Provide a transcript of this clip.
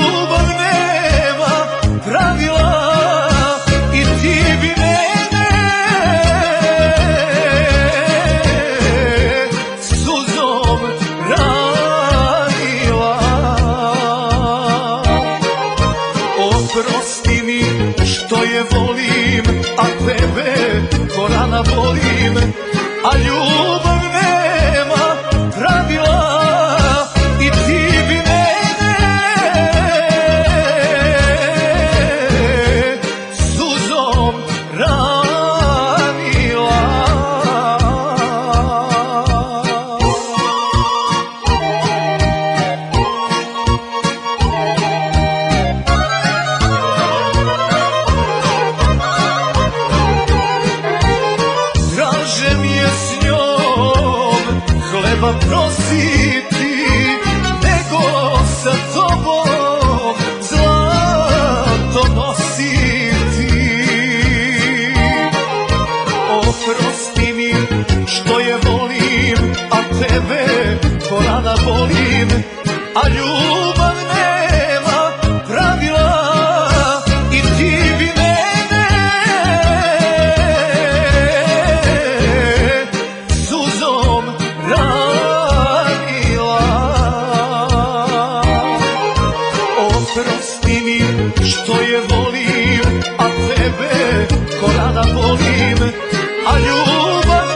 ljubav nema pravila i ti bi mene suzom ranila. Oprosti mi što je volim, a tebe ko rana volim, a ljubav nema pravila i ti bi mene suzom ranila. Draže mi je s njom hleba prositi nego sa tobom zlato nositi. Oprosti mi što je volim, a tebe ko rana volim, a ljubav nema pravila i ti bi mene suzom ranila. Oprosti mi što je volim, a tebe ko rana volim, a ljubav